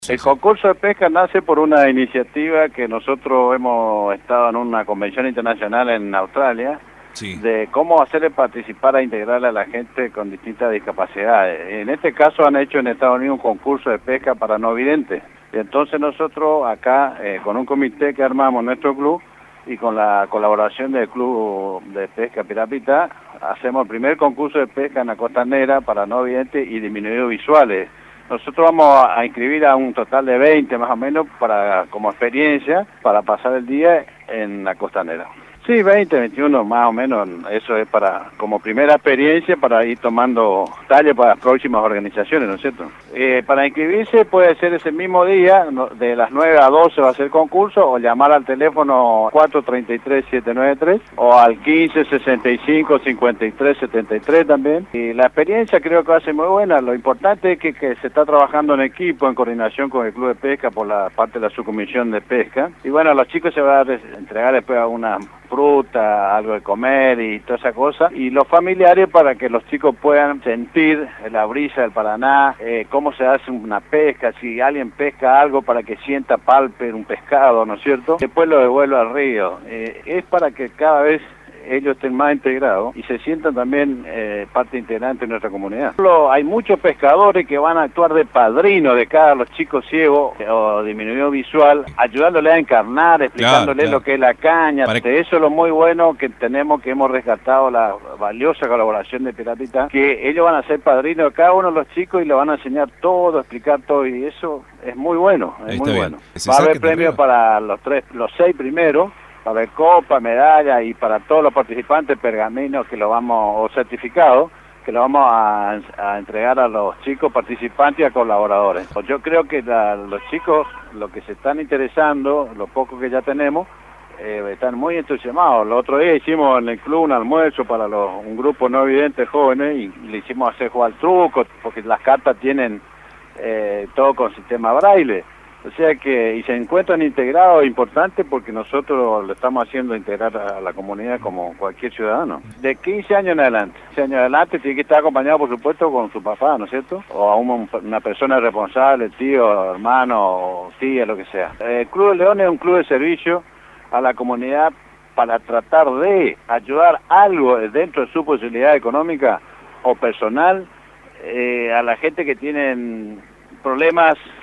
El concurso de pesca nace por una iniciativa que nosotros hemos estado en una convención internacional en Australia, de cómo hacerle participar a integrar a la gente con distintas discapacidades. En este caso han hecho en Estados Unidos un concurso de pesca para no videntes. Y entonces nosotros acá, con un comité que armamos nuestro club y con la colaboración del Club de Pesca Pirapita, hacemos el primer concurso de pesca en la costanera para no videntes y disminuidos visuales. Nosotros vamos a inscribir a un total de 20 más o menos como experiencia para pasar el día en la costanera. Sí, 20, 21 más o menos, eso es como primera experiencia para ir tomando talles para las próximas organizaciones, ¿no es cierto? Para inscribirse puede ser ese mismo día, de las 9 a 12 va a ser el concurso, o llamar al teléfono 433-793 o al 1565-5373 también. Y la experiencia creo que va a ser muy buena. Lo importante es que se está trabajando en equipo, en coordinación con el Club de Pesca por la parte de la subcomisión de pesca. Y bueno, a los chicos se va a entregar después a una fruta, algo de comer y toda esa cosa, y los familiares para que los chicos puedan sentir la brisa del Paraná, cómo se hace una pesca, si alguien pesca algo para que sienta, palpe un pescado, ¿no es cierto? Después lo devuelve al río. Es para que cada vez ellos estén más integrados y se sientan también parte integrante de nuestra comunidad. Hay muchos pescadores que van a actuar de padrino de cada los chicos ciegos o disminuido visual, ayudándoles a encarnar, explicándoles lo que es la caña. Eso es lo muy bueno que tenemos, que hemos rescatado la valiosa colaboración de Pirapita, que ellos van a ser padrinos de cada uno de los chicos y le van a enseñar todo, explicar todo, y eso es muy bueno, es muy bueno. Va a haber premios para los 6 primeros. Para ver copa, medalla y para todos los participantes pergaminos o certificados que lo vamos a entregar a los chicos participantes y a colaboradores. Pues yo creo que los chicos, lo que se están interesando, los pocos que ya tenemos, están muy entusiasmados. El otro día hicimos en el club un almuerzo para un grupo no videntes jóvenes y le hicimos hacer jugar trucos, porque las cartas tienen todo con sistema braille. O sea y se encuentran integrados, importante, porque nosotros lo estamos haciendo integrar a la comunidad como cualquier ciudadano. De 15 años en adelante. 15 años en adelante tiene que estar acompañado, por supuesto, con su papá, ¿no es cierto? O a una persona responsable, tío, hermano, tía, lo que sea. El Club de León es un club de servicio a la comunidad para tratar de ayudar algo dentro de su posibilidad económica o personal a la gente que tienen problemas